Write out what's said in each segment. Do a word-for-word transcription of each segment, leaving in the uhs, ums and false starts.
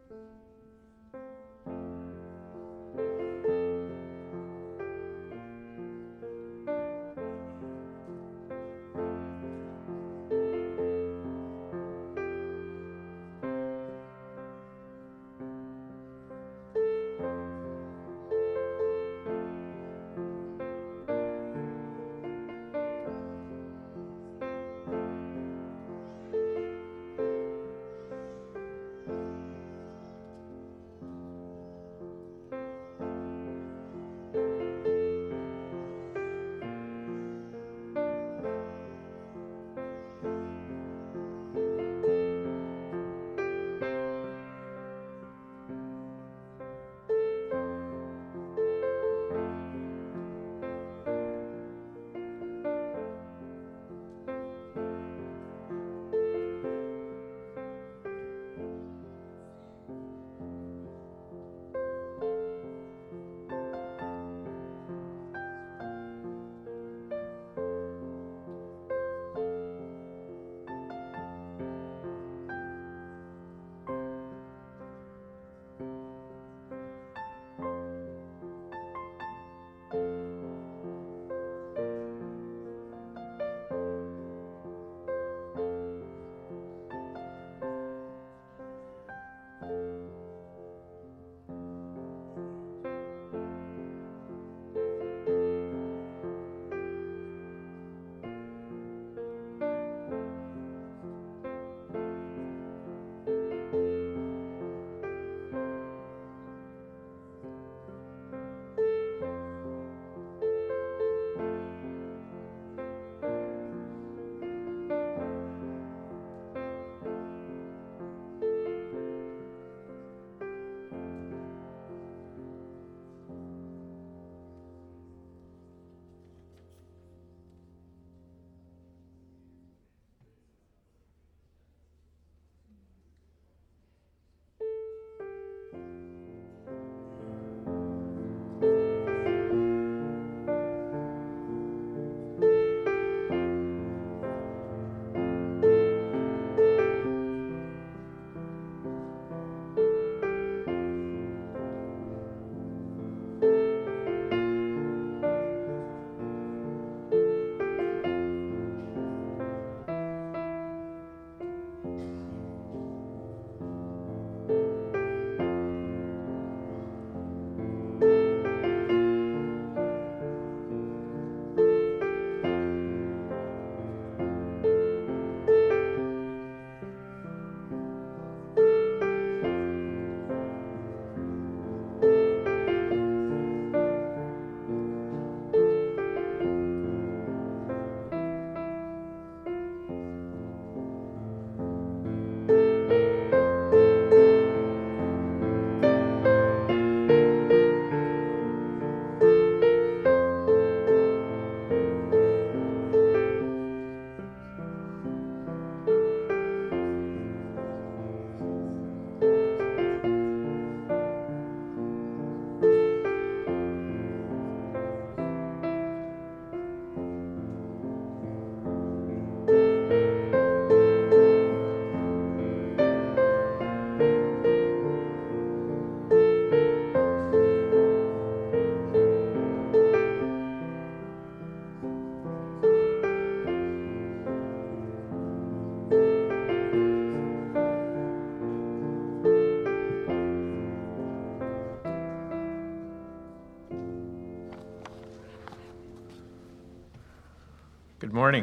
Good morning.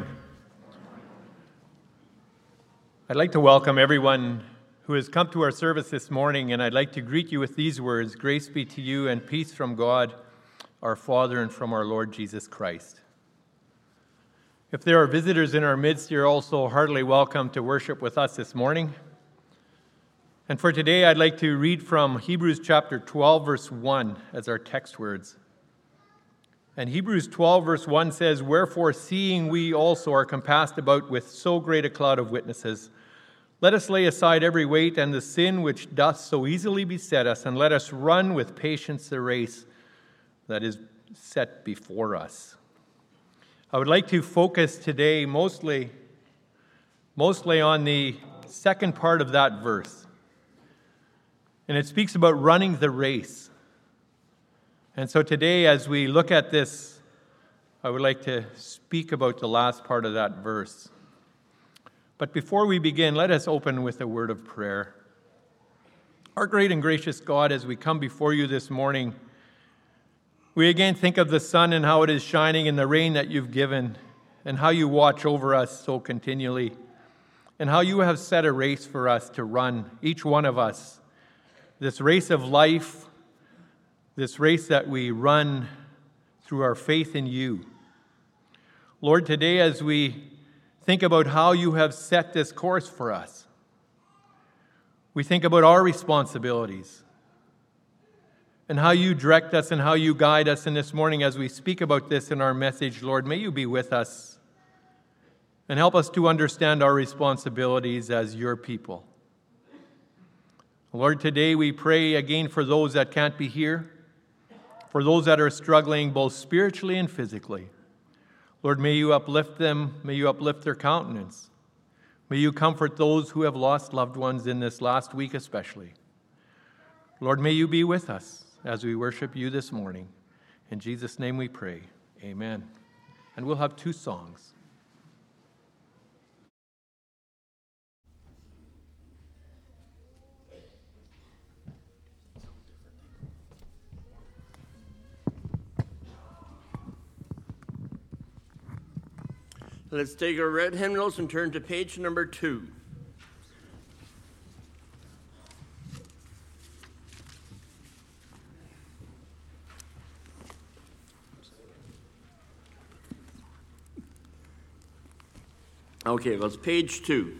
I'd like to welcome everyone who has come to our service this morning, and I'd like to greet you with these words: grace be to you and peace from God, our Father, and from our Lord Jesus Christ. If there are visitors in our midst, you're also heartily welcome to worship with us this morning. And for today, I'd like to read from Hebrews chapter twelve, verse one as our text words. And Hebrews twelve, verse one says, "Wherefore, seeing we also are compassed about with so great a cloud of witnesses, let us lay aside every weight and the sin which doth so easily beset us, and let us run with patience the race that is set before us." I would like to focus today mostly, mostly on the second part of that verse. And it speaks about running the race. And so today, as we look at this, I would like to speak about the last part of that verse. But before we begin, let us open with a word of prayer. Our great and gracious God, as we come before you this morning, we again think of the sun and how it is shining and the rain that you've given and how you watch over us so continually and how you have set a race for us to run, each one of us, this race of life, this race that we run through our faith in you. Lord, today as we think about how you have set this course for us, we think about our responsibilities and how you direct us and how you guide us. And this morning as we speak about this in our message, Lord, may you be with us and help us to understand our responsibilities as your people. Lord, today we pray again for those that can't be here, for those that are struggling both spiritually and physically. Lord, may you uplift them, may you uplift their countenance. May you comfort those who have lost loved ones in this last week especially. Lord, may you be with us as we worship you this morning. In Jesus' name we pray, amen. And we'll have two songs. Let's take our red hymnals and turn to page number two. Okay, well, it's page two.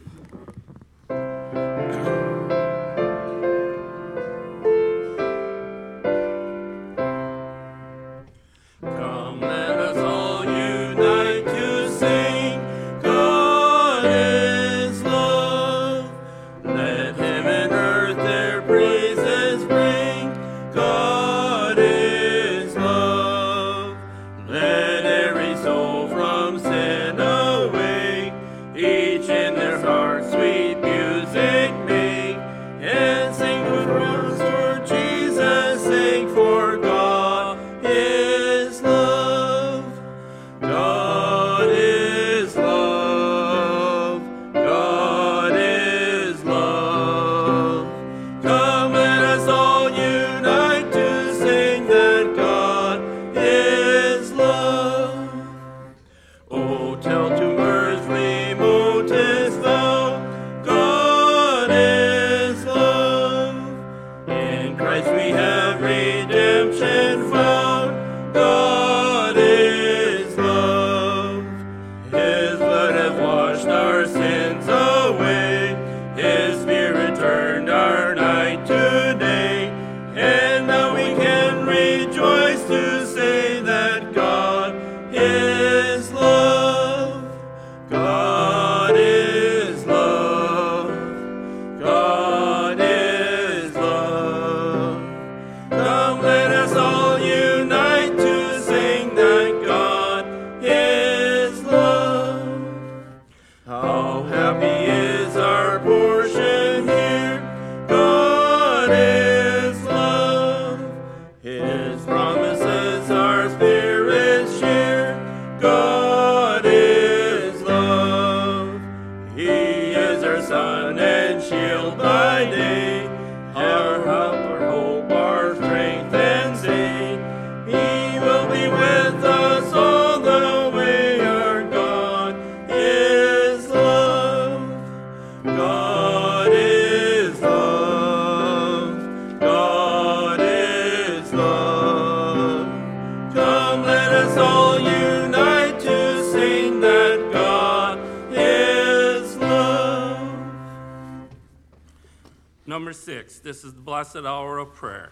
Number six, this is the blessed hour of prayer.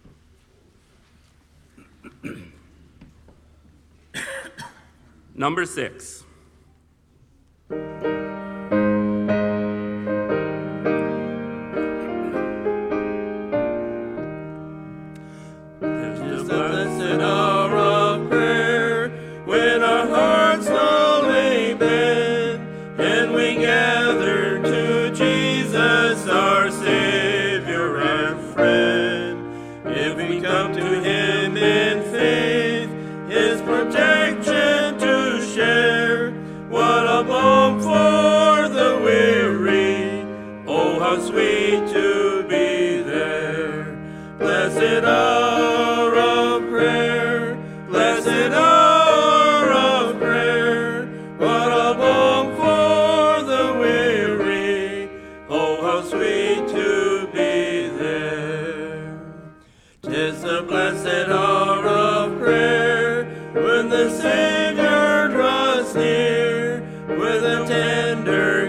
Number six. Gather to Jesus, our Savior and friend. how sweet to be there. Blessed hour of prayer, blessed hour of prayer. What a balm for the weary, oh how sweet to be there. 'Tis the blessed hour of prayer, when the Savior draws near, with a tender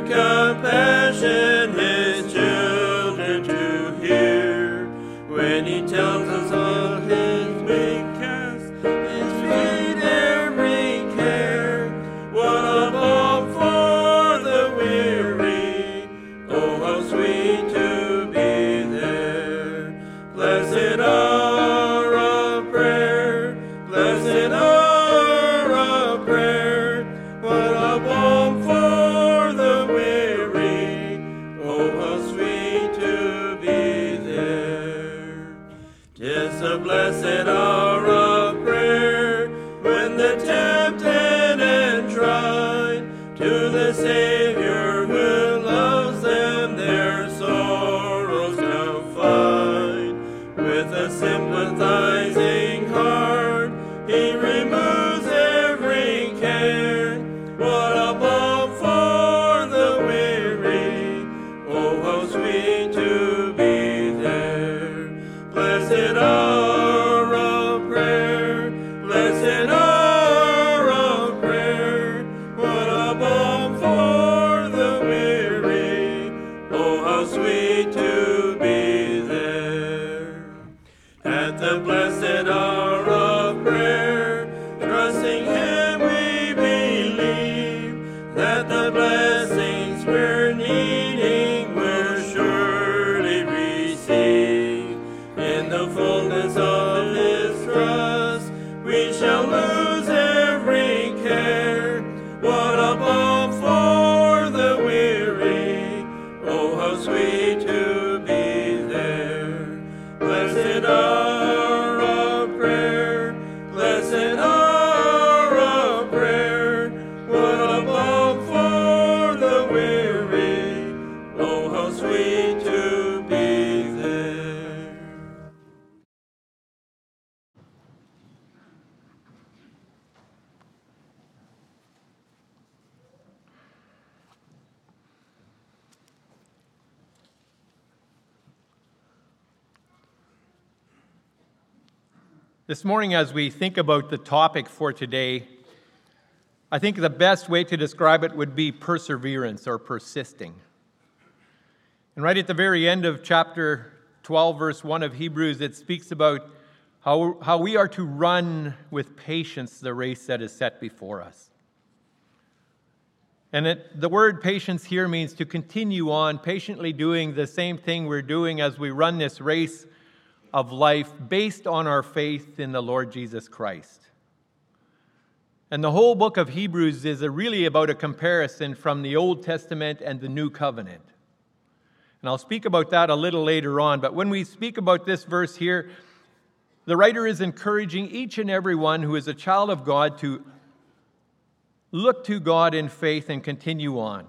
compassion his children to hear. When he tells us all his big cast, his feet every care. What a balm for the weary, oh how sweet to be there. Blessed hour of prayer, blessed hour of prayer. What a balm for the weary, oh how sweet to be there. 'Tis the blessed hour of prayer, when the tempted and tried, to the Savior who loves them their sorrows confide. With a sympathizing heart, he removes every care. What a balm for the weary, oh how sweet to be there. Blessed hour of prayer, blessed hour of prayer. What a balm for the weary, oh how sweet to be there. At the blessed hour of prayer, trusting him we believe, that the blessings we're needing we'll surely receive. In the fullness of his trust, we shall lose every care. What a balm for the weary, oh how sweet to be there. Blessed hour of prayer, blessed hour of prayer. What a balm for the weary, oh how sweet to be there. This morning, as we think about the topic for today, I think the best way to describe it would be perseverance or persisting. And right at the very end of chapter twelve, verse one of Hebrews, it speaks about how, how we are to run with patience the race that is set before us. And it, the word patience here means to continue on, patiently doing the same thing we're doing as we run this race of life based on our faith in the Lord Jesus Christ. And the whole book of Hebrews is really about a comparison from the Old Testament and the New Covenant. And I'll speak about that a little later on. But when we speak about this verse here, the writer is encouraging each and every one who is a child of God to look to God in faith and continue on.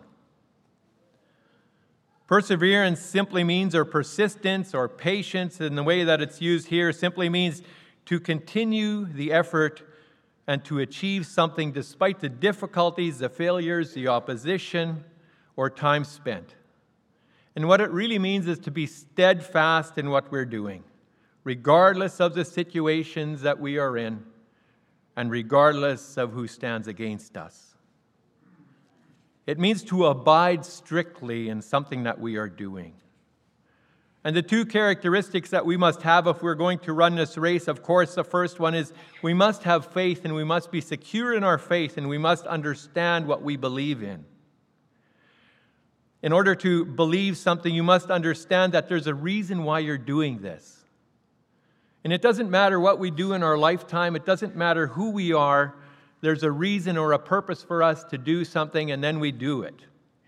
Perseverance simply means, or persistence or patience, in the way that it's used here, simply means to continue the effort and to achieve something despite the difficulties, the failures, the opposition, or time spent. And what it really means is to be steadfast in what we're doing, regardless of the situations that we are in, and regardless of who stands against us. It means to abide strictly in something that we are doing. And the two characteristics that we must have if we're going to run this race, of course, the first one is we must have faith, and we must be secure in our faith, and we must understand what we believe in. In order to believe something, you must understand that there's a reason why you're doing this. And it doesn't matter what we do in our lifetime. It doesn't matter who we are. There's a reason or a purpose for us to do something, and then we do it.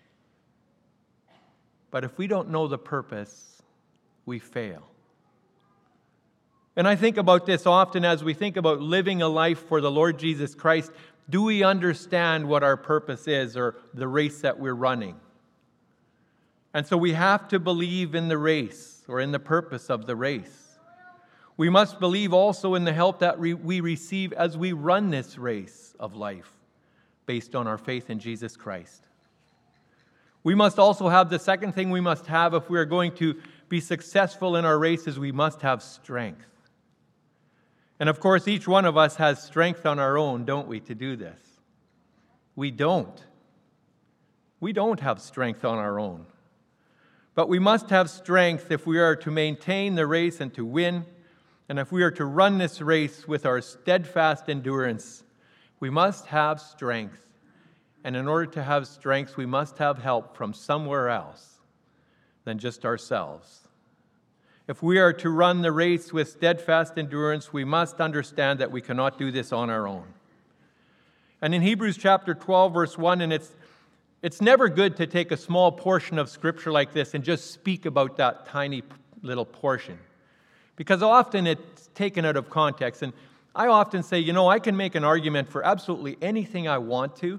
But if we don't know the purpose, we fail. And I think about this often as we think about living a life for the Lord Jesus Christ. Do we understand what our purpose is, or the race that we're running? And so we have to believe in the race, or in the purpose of the race. We must believe also in the help that we receive as we run this race of life based on our faith in Jesus Christ. We must also have the second thing we must have if we are going to be successful in our race is we must have strength. And of course, each one of us has strength on our own, don't we, to do this? We don't. We don't have strength on our own. But we must have strength if we are to maintain the race and to win. And if we are to run this race with our steadfast endurance, we must have strength. And in order to have strength, we must have help from somewhere else than just ourselves. If we are to run the race with steadfast endurance, we must understand that we cannot do this on our own. And in Hebrews chapter twelve, verse one, and it's it's never good to take a small portion of Scripture like this and just speak about that tiny little portion, because often it's taken out of context. And I often say, you know, I can make an argument for absolutely anything I want to.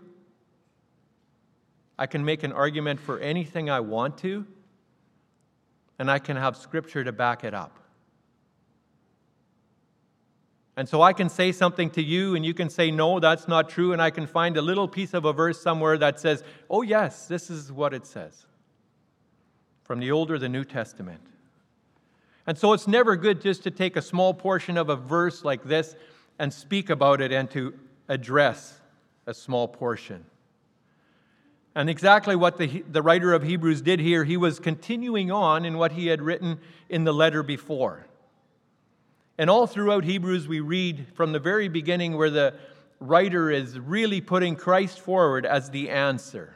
I can make an argument for anything I want to, and I can have Scripture to back it up. And so I can say something to you, and you can say, no, that's not true, and I can find a little piece of a verse somewhere that says, oh yes, this is what it says, from the Old or the New Testament. And so it's never good just to take a small portion of a verse like this and speak about it and to address a small portion. And exactly what the, the writer of Hebrews did here, he was continuing on in what he had written in the letter before. And all throughout Hebrews, we read from the very beginning where the writer is really putting Christ forward as the answer,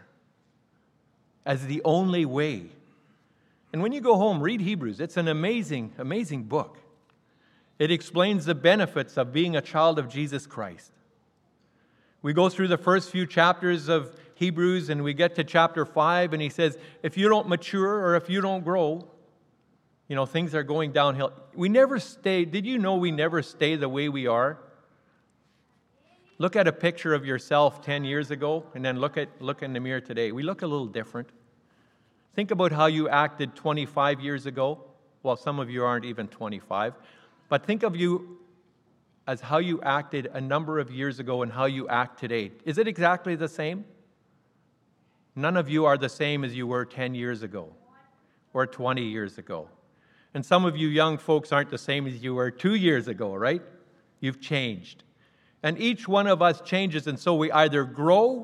as the only way. And when you go home, read Hebrews. It's an amazing, amazing book. It explains the benefits of being a child of Jesus Christ. We go through the first few chapters of Hebrews, and we get to chapter five, and he says, if you don't mature or if you don't grow, you know, things are going downhill. We never stay, did you know we never stay the way we are? Look at a picture of yourself ten years ago, and then look at look in the mirror today. We look a little different. Think about how you acted twenty-five years ago. Well, some of you aren't even twenty-five, but think of you as how you acted a number of years ago and how you act today. Is it exactly the same? None of you are the same as you were ten years ago or twenty years ago. And some of you young folks aren't the same as you were two years ago, right? You've changed. And each one of us changes, and so we either grow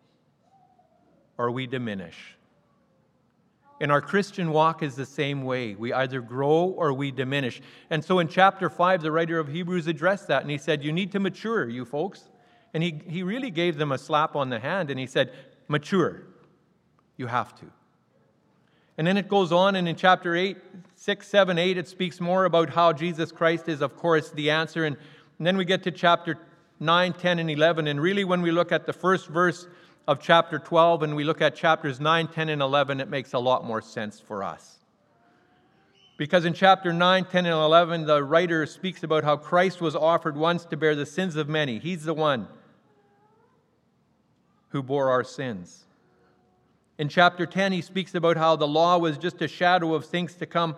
or we diminish. And our Christian walk is the same way. We either grow or we diminish. And so in chapter five, the writer of Hebrews addressed that, and he said, you need to mature, you folks. And he, he really gave them a slap on the hand, and he said, mature. You have to. And then it goes on, and in chapter eight, six, seven, eight, it speaks more about how Jesus Christ is, of course, the answer. And, and then we get to chapter nine, ten, and eleven. And really, when we look at the first verse of chapter twelve and we look at chapters nine, ten, and eleven, it makes a lot more sense for us. Because in chapter nine, ten, and eleven, the writer speaks about how Christ was offered once to bear the sins of many. He's the one who bore our sins. In chapter ten, he speaks about how the law was just a shadow of things to come.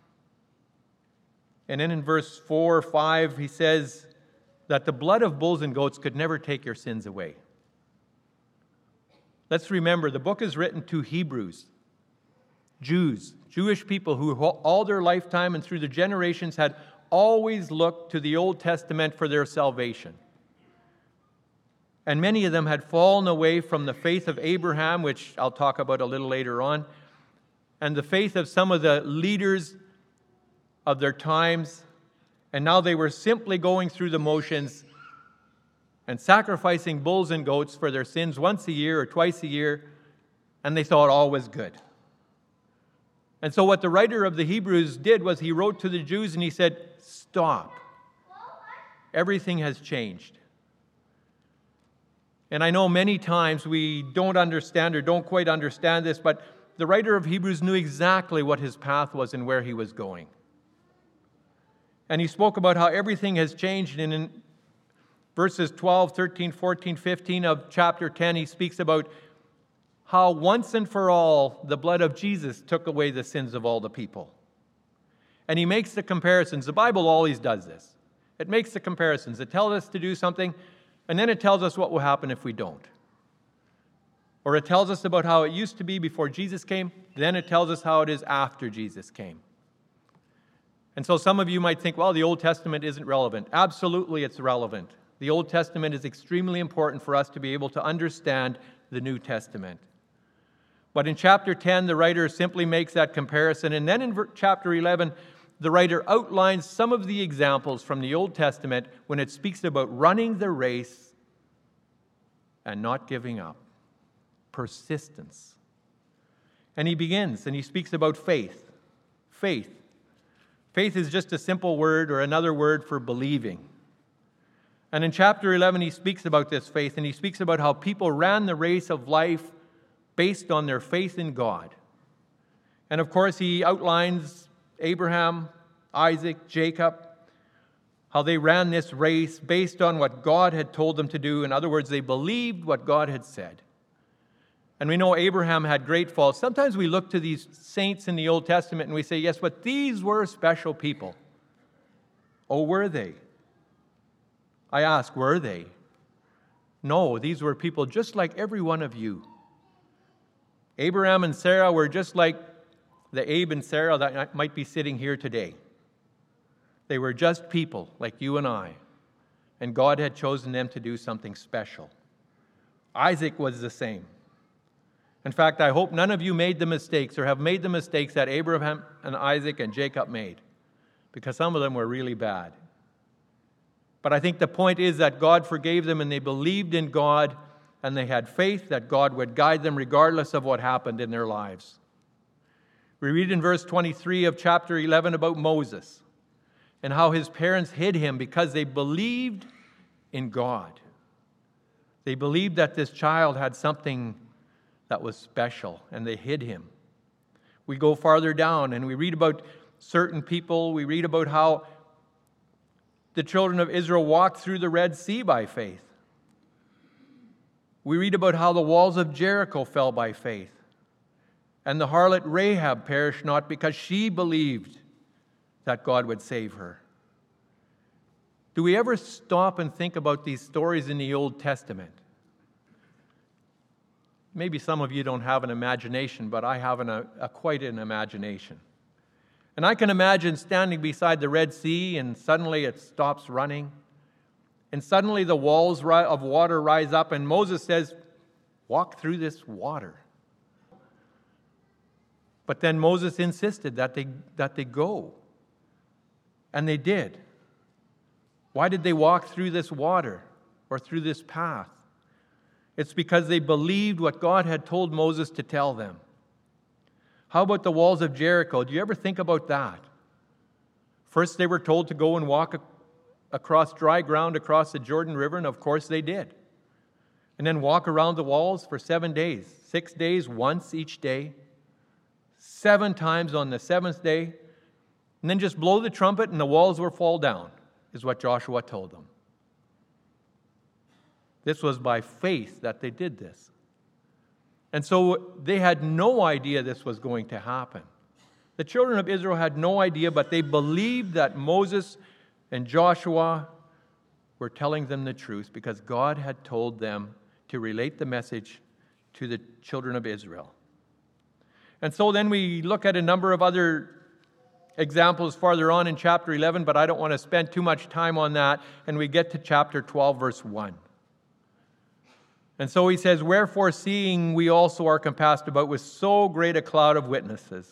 And then in verse four or five, he says that the blood of bulls and goats could never take your sins away. Let's remember, the book is written to Hebrews, Jews, Jewish people who all their lifetime and through the generations had always looked to the Old Testament for their salvation. And many of them had fallen away from the faith of Abraham, which I'll talk about a little later on, and the faith of some of the leaders of their times. And now they were simply going through the motions and sacrificing bulls and goats for their sins once a year or twice a year, and they thought all was good. And so what the writer of the Hebrews did was he wrote to the Jews and he said, stop. Everything has changed. And I know many times we don't understand or don't quite understand this, but the writer of Hebrews knew exactly what his path was and where he was going. And he spoke about how everything has changed. And in verses twelve, thirteen, fourteen, fifteen of chapter ten, he speaks about how once and for all the blood of Jesus took away the sins of all the people. And he makes the comparisons. The Bible always does this. It makes the comparisons. It tells us to do something, and then it tells us what will happen if we don't. Or it tells us about how it used to be before Jesus came, then it tells us how it is after Jesus came. And so some of you might think, well, the Old Testament isn't relevant. Absolutely, it's relevant. The Old Testament is extremely important for us to be able to understand the New Testament. But in chapter ten, the writer simply makes that comparison. And then in chapter eleven, the writer outlines some of the examples from the Old Testament when it speaks about running the race and not giving up. Persistence. And he begins and he speaks about faith. Faith. Faith is just a simple word or another word for believing. And in chapter eleven, he speaks about this faith, and he speaks about how people ran the race of life based on their faith in God. And of course, he outlines Abraham, Isaac, Jacob, how they ran this race based on what God had told them to do. In other words, they believed what God had said. And we know Abraham had great faults. Sometimes we look to these saints in the Old Testament and we say, yes, but these were special people. Oh, were they? I ask, were they? No, these were people just like every one of you. Abraham and Sarah were just like the Abe and Sarah that might be sitting here today. They were just people like you and I. And God had chosen them to do something special. Isaac was the same. In fact, I hope none of you made the mistakes or have made the mistakes that Abraham and Isaac and Jacob made, because some of them were really bad. But I think the point is that God forgave them and they believed in God and they had faith that God would guide them regardless of what happened in their lives. We read in verse twenty-three of chapter eleven about Moses and how his parents hid him because they believed in God. They believed that this child had something that was special, and they hid him. We go farther down and we read about certain people. We read about how the children of Israel walked through the Red Sea by faith. We read about how the walls of Jericho fell by faith. And the harlot Rahab perished not because she believed that God would save her. Do we ever stop and think about these stories in the Old Testament? Maybe some of you don't have an imagination, but I have an, a, a quite an imagination. And I can imagine standing beside the Red Sea and suddenly it stops running. And suddenly the walls of water rise up and Moses says, walk through this water. But then Moses insisted that they, that they go. And they did. Why did they walk through this water or through this path? It's because they believed what God had told Moses to tell them. How about the walls of Jericho? Do you ever think about that? First, they were told to go and walk across dry ground across the Jordan River, and of course they did. And then walk around the walls for seven days. Six days, once each day. Seven times on the seventh day. And then just blow the trumpet and the walls will fall down, is what Joshua told them. This was by faith that they did this. And so they had no idea this was going to happen. The children of Israel had no idea, but they believed that Moses and Joshua were telling them the truth because God had told them to relate the message to the children of Israel. And so then we look at a number of other examples farther on in chapter eleven, but I don't want to spend too much time on that. And we get to chapter twelve, verse one. And so he says, wherefore, seeing we also are compassed about with so great a cloud of witnesses.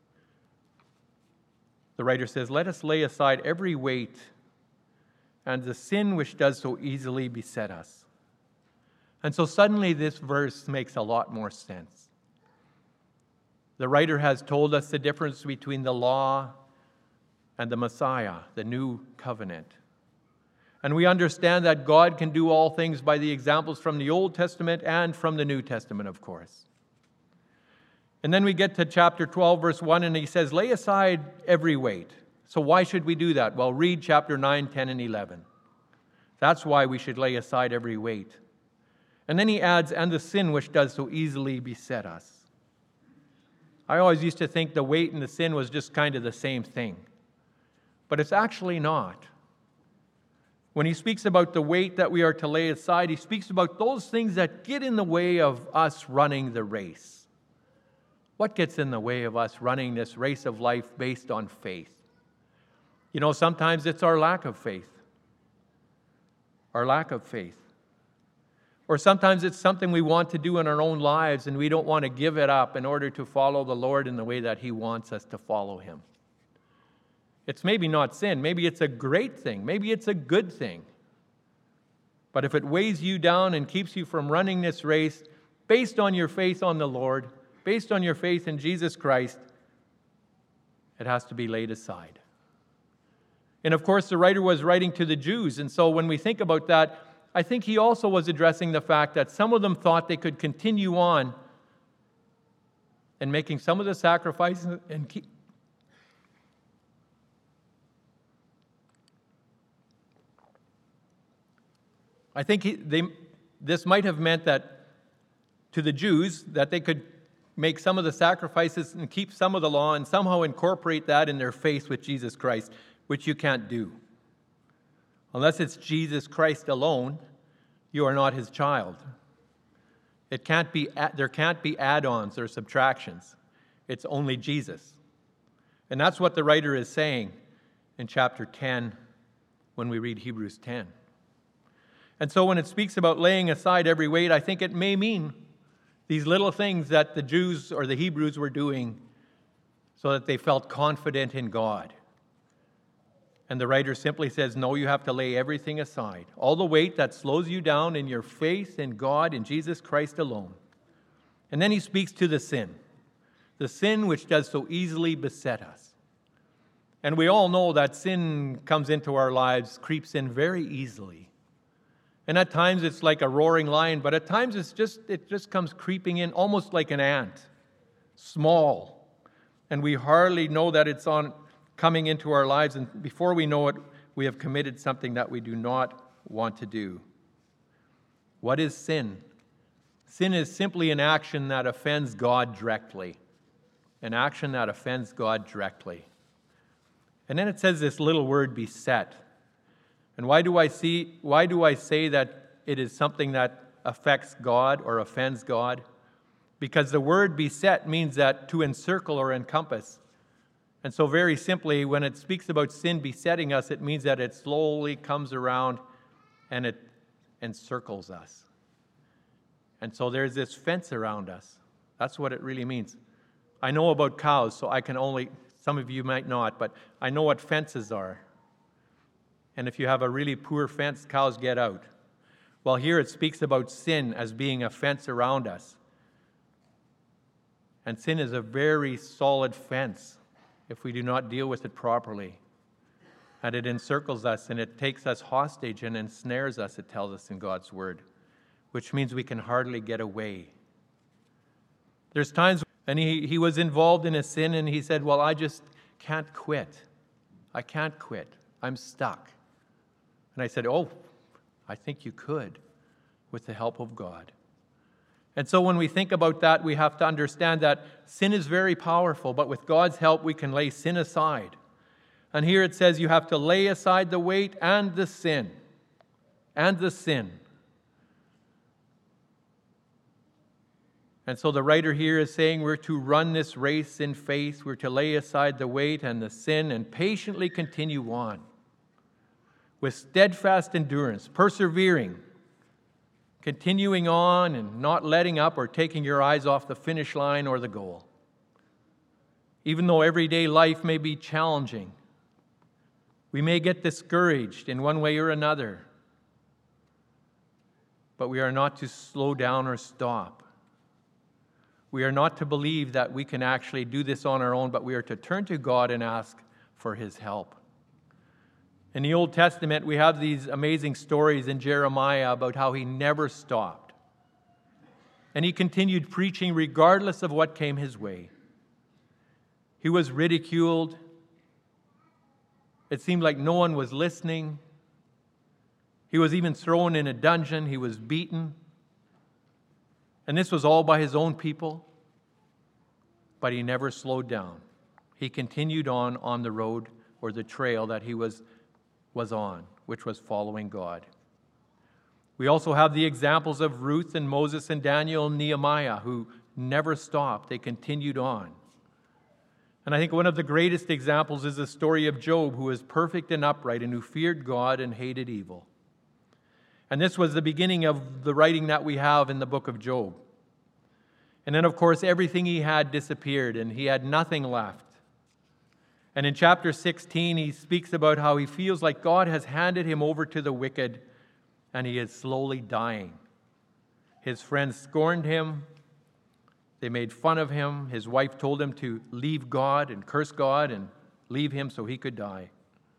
The writer says, let us lay aside every weight and the sin which does so easily beset us. And so suddenly this verse makes a lot more sense. The writer has told us the difference between the law and the Messiah, the new covenant. And we understand that God can do all things by the examples from the Old Testament and from the New Testament, of course. And then we get to chapter twelve, verse one, and he says, lay aside every weight. So why should we do that? Well, read chapter nine, ten, and eleven. That's why we should lay aside every weight. And then he adds, and the sin which does so easily beset us. I always used to think the weight and the sin was just kind of the same thing. But it's actually not. When he speaks about the weight that we are to lay aside, he speaks about those things that get in the way of us running the race. What gets in the way of us running this race of life based on faith? You know, sometimes it's our lack of faith. Our lack of faith. Or sometimes it's something we want to do in our own lives and we don't want to give it up in order to follow the Lord in the way that he wants us to follow him. It's maybe not sin. Maybe it's a great thing. Maybe it's a good thing. But if it weighs you down and keeps you from running this race based on your faith on the Lord, based on your faith in Jesus Christ, it has to be laid aside. And of course, the writer was writing to the Jews. And so when we think about that, I think he also was addressing the fact that some of them thought they could continue on and making some of the sacrifices and keep. I think he, they, this might have meant that to the Jews that they could make some of the sacrifices and keep some of the law and somehow incorporate that in their faith with Jesus Christ, which you can't do. Unless it's Jesus Christ alone, you are not his child. It can't be, there can't be add-ons or subtractions. It's only Jesus. And that's what the writer is saying in chapter ten when we read Hebrews ten. And so when it speaks about laying aside every weight, I think it may mean these little things that the Jews or the Hebrews were doing so that they felt confident in God. And the writer simply says, no, you have to lay everything aside. All the weight that slows you down in your faith in God, in Jesus Christ alone. And then he speaks to the sin. The sin which does so easily beset us. And we all know that sin comes into our lives, creeps in very easily. And at times it's like a roaring lion, but at times it's just it just comes creeping in almost like an ant, small. And we hardly know that it's on coming into our lives, and before we know it, we have committed something that we do not want to do. What is sin? Sin is simply an action that offends God directly. An action that offends God directly. And then it says this little word, beset. And why do I see why do I say that it is something that affects God or offends God? Because the word beset means that to encircle or encompass. And so very simply, when it speaks about sin besetting us, it means that it slowly comes around and it encircles us. And so there's this fence around us. That's what it really means. I know about cows, so I can only, some of you might not, but I know what fences are. And if you have a really poor fence, cows get out. Well, here it speaks about sin as being a fence around us. And sin is a very solid fence if we do not deal with it properly. And it encircles us and it takes us hostage and ensnares us, it tells us in God's word, which means we can hardly get away. There's times, and he, he was involved in a sin and he said, well, I just can't quit. I can't quit. I'm stuck. And I said, oh, I think you could with the help of God. And so when we think about that, we have to understand that sin is very powerful, but with God's help, we can lay sin aside. And here it says you have to lay aside the weight and the sin. And the sin. And so the writer here is saying we're to run this race in faith. We're to lay aside the weight and the sin and patiently continue on with steadfast endurance, persevering, continuing on and not letting up or taking your eyes off the finish line or the goal. Even though everyday life may be challenging, we may get discouraged in one way or another, but we are not to slow down or stop. We are not to believe that we can actually do this on our own, but we are to turn to God and ask for his help. In the Old Testament, we have these amazing stories in Jeremiah about how he never stopped. And he continued preaching regardless of what came his way. He was ridiculed. It seemed like no one was listening. He was even thrown in a dungeon. He was beaten. And this was all by his own people, but he never slowed down. He continued on on the road or the trail that he was, was on, which was following God. We also have the examples of Ruth and Moses and Daniel and Nehemiah, who never stopped. They continued on. And I think one of the greatest examples is the story of Job, who was perfect and upright and who feared God and hated evil. And this was the beginning of the writing that we have in the book of Job. And then, of course, everything he had disappeared and he had nothing left. And in chapter sixteen, he speaks about how he feels like God has handed him over to the wicked and he is slowly dying. His friends scorned him. They made fun of him. His wife told him to leave God and curse God and leave him so he could die.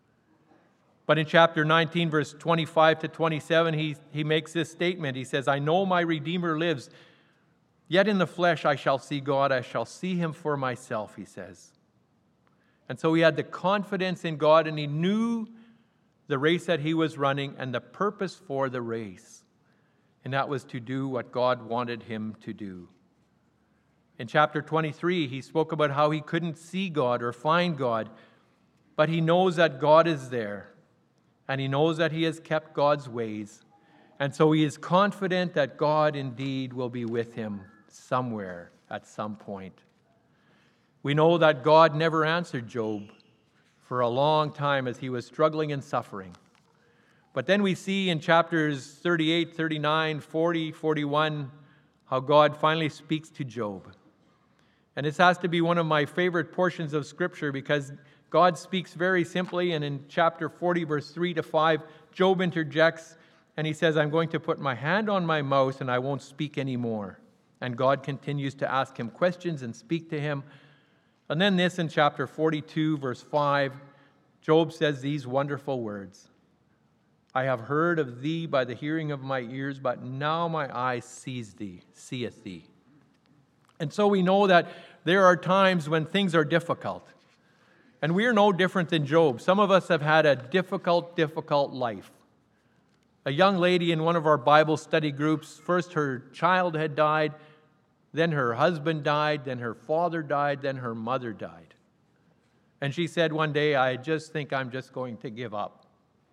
But in chapter nineteen, verse twenty-five to twenty-seven, he, he makes this statement. He says, I know my Redeemer lives, yet in the flesh I shall see God. I shall see him for myself, he says. And so he had the confidence in God, and he knew the race that he was running and the purpose for the race. And that was to do what God wanted him to do. In chapter twenty-three, he spoke about how he couldn't see God or find God, but he knows that God is there, and he knows that he has kept God's ways. And so he is confident that God indeed will be with him somewhere at some point. We know that God never answered Job for a long time as he was struggling and suffering. But then we see in chapters thirty-eight, thirty-nine, forty, forty-one, how God finally speaks to Job. And this has to be one of my favorite portions of Scripture because God speaks very simply, and in chapter forty, verse three to five, Job interjects and he says, I'm going to put my hand on my mouth and I won't speak anymore. And God continues to ask him questions and speak to him. And then this in chapter forty-two, verse five, Job says these wonderful words. I have heard of thee by the hearing of my ears, but now my eye sees thee, seeth thee. And so we know that there are times when things are difficult. And we are no different than Job. Some of us have had a difficult, difficult life. A young lady in one of our Bible study groups, first her child had died, then her husband died, then her father died, then her mother died. And she said one day, I just think I'm just going to give up.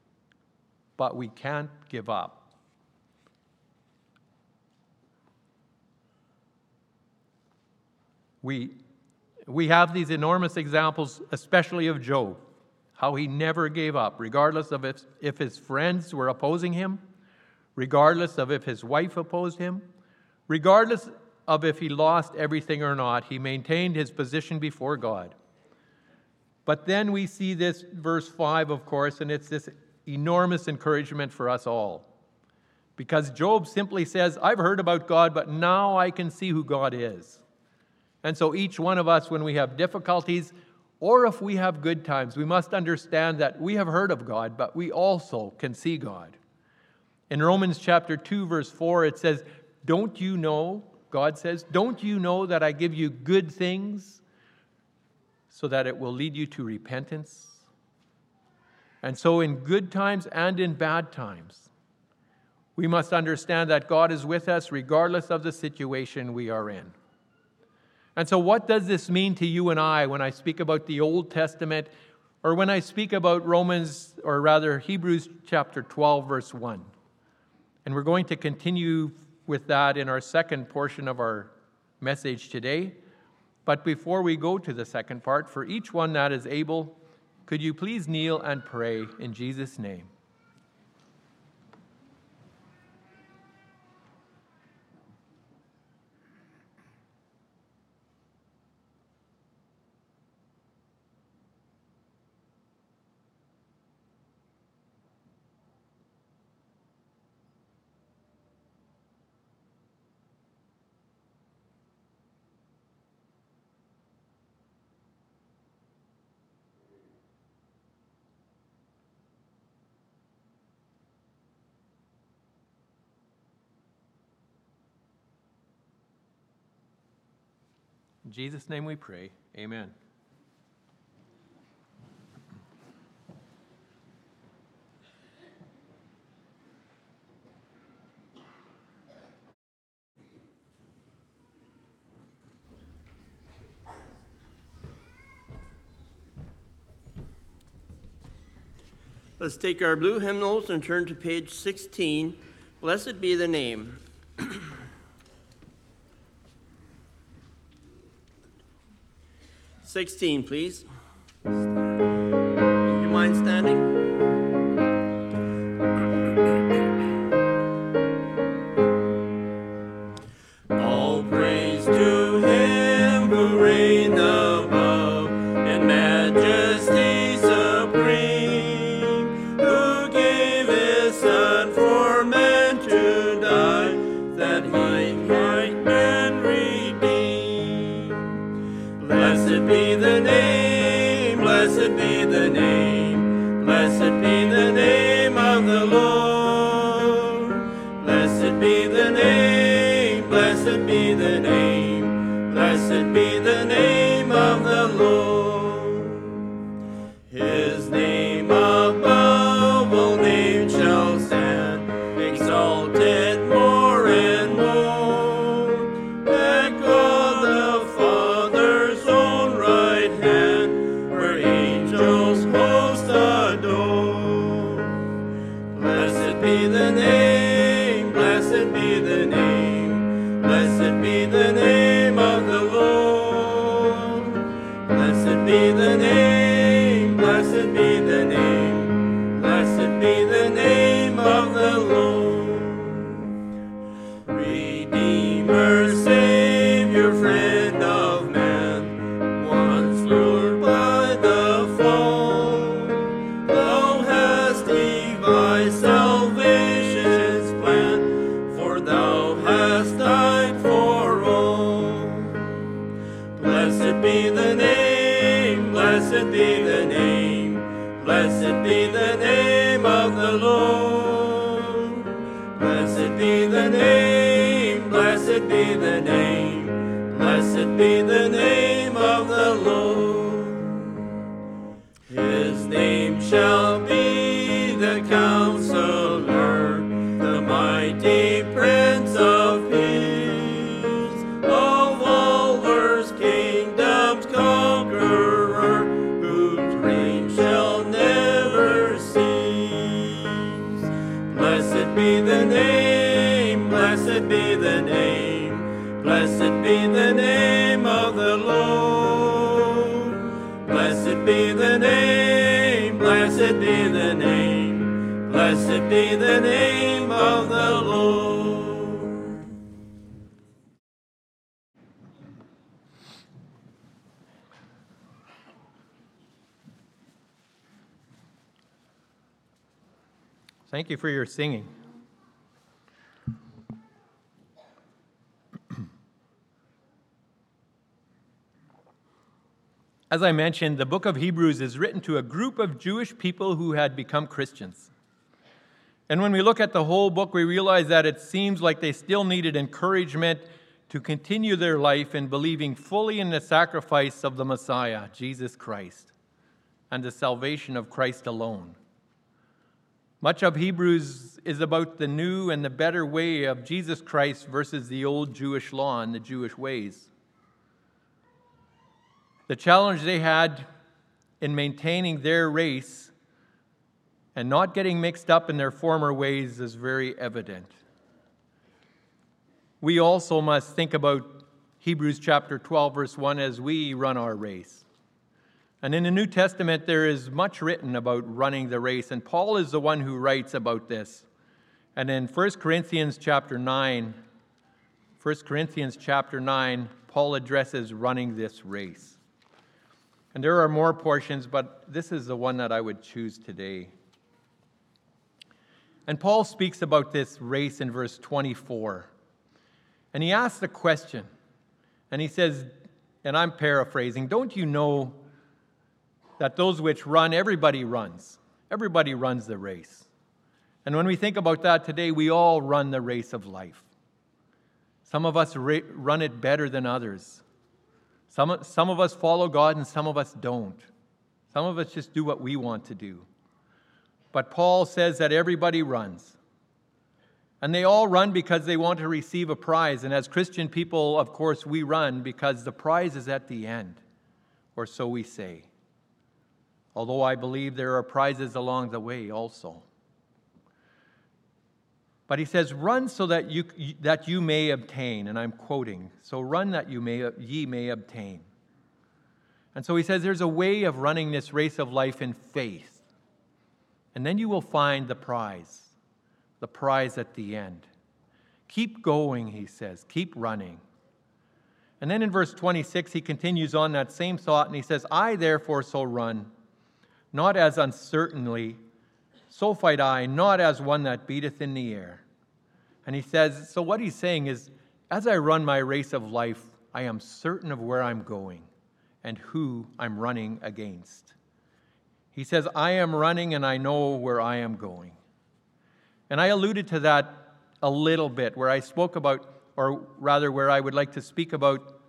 But we can't give up. We, we have these enormous examples, especially of Job, how he never gave up, regardless of if, if his friends were opposing him, regardless of if his wife opposed him, regardless of if he lost everything or not, he maintained his position before God. But then we see this verse five, of course, and it's this enormous encouragement for us all. Because Job simply says, I've heard about God, but now I can see who God is. And so each one of us, when we have difficulties, or if we have good times, we must understand that we have heard of God, but we also can see God. In Romans chapter two, verse four, it says, don't you know, God says, don't you know that I give you good things so that it will lead you to repentance? And so in good times and in bad times, we must understand that God is with us regardless of the situation we are in. And so what does this mean to you and I when I speak about the Old Testament or when I speak about Romans, or rather Hebrews chapter twelve, verse one? And we're going to continue with that in our second portion of our message today. But before we go to the second part, for each one that is able, could you please kneel and pray in Jesus' name? In Jesus' name we pray. Amen. Let's take our blue hymnals and turn to page sixteen. Blessed be the name. sixteen, please. Do you mind standing? All praise to him who reigned above in majesty supreme, who gave his son for men to die, that he might man redeem. Blessed be the name, blessed be the name, blessed be the name of the Lord. Blessed be the name, blessed be the name, blessed be the name of the Lord. His name above all names shall stand, exalted more and more, at God the Father's own right hand, where angels host adore. Blessed be the name, blessed be the name, blessed be the name of the Lord. Blessed be the name, blessed be the name, blessed be the name of the Lord. Redeemer, Savior, friend of man, once lured by the fall, thou hast devised salvation's plan, for thou hast died for all. Blessed be the name, blessed be the name, blessed be the name of the Lord. Blessed be the name, blessed be the name, blessed be the name of the Lord. His name shall be the Counselor, the mighty Prince of Peace, of all earth's kingdoms conqueror, whose reign shall never cease. Blessed be the name, blessed be the name, blessed be the name of the Lord. Blessed be the name, blessed be the name, blessed be the name of the Lord. Thank you for your singing. As I mentioned, the book of Hebrews is written to a group of Jewish people who had become Christians. And when we look at the whole book, we realize that it seems like they still needed encouragement to continue their life in believing fully in the sacrifice of the Messiah, Jesus Christ, and the salvation of Christ alone. Much of Hebrews is about the new and the better way of Jesus Christ versus the old Jewish law and the Jewish ways. The challenge they had in maintaining their race and not getting mixed up in their former ways is very evident. We also must think about Hebrews chapter twelve, verse one, as we run our race. And in the New Testament, there is much written about running the race, and Paul is the one who writes about this. And in First Corinthians chapter nine, First Corinthians chapter nine, Paul addresses running this race. And there are more portions, but this is the one that I would choose today. And Paul speaks about this race in verse twenty-four. And he asks the question, and he says, and I'm paraphrasing, don't you know that those which run, everybody runs. Everybody runs the race. And when we think about that today, we all run the race of life. Some of us ra- run it better than others. Some, some of us follow God and some of us don't. Some of us just do what we want to do. But Paul says that everybody runs. And they all run because they want to receive a prize. And as Christian people, of course, we run because the prize is at the end, or so we say. although I believe there are prizes along the way also. But he says, run so that you that you may obtain, and I'm quoting, so run that you may ye may obtain. And so he says there's a way of running this race of life in faith. And then you will find the prize, the prize at the end. Keep going, he says, keep running. And then in verse twenty-six, he continues on that same thought, and he says, I therefore so run, not as uncertainly, so fight I, not as one that beateth in the air. And he says, so what he's saying is, as I run my race of life, I am certain of where I'm going and who I'm running against. He says, I am running and I know where I am going. And I alluded to that a little bit, where I spoke about, or rather where I would like to speak about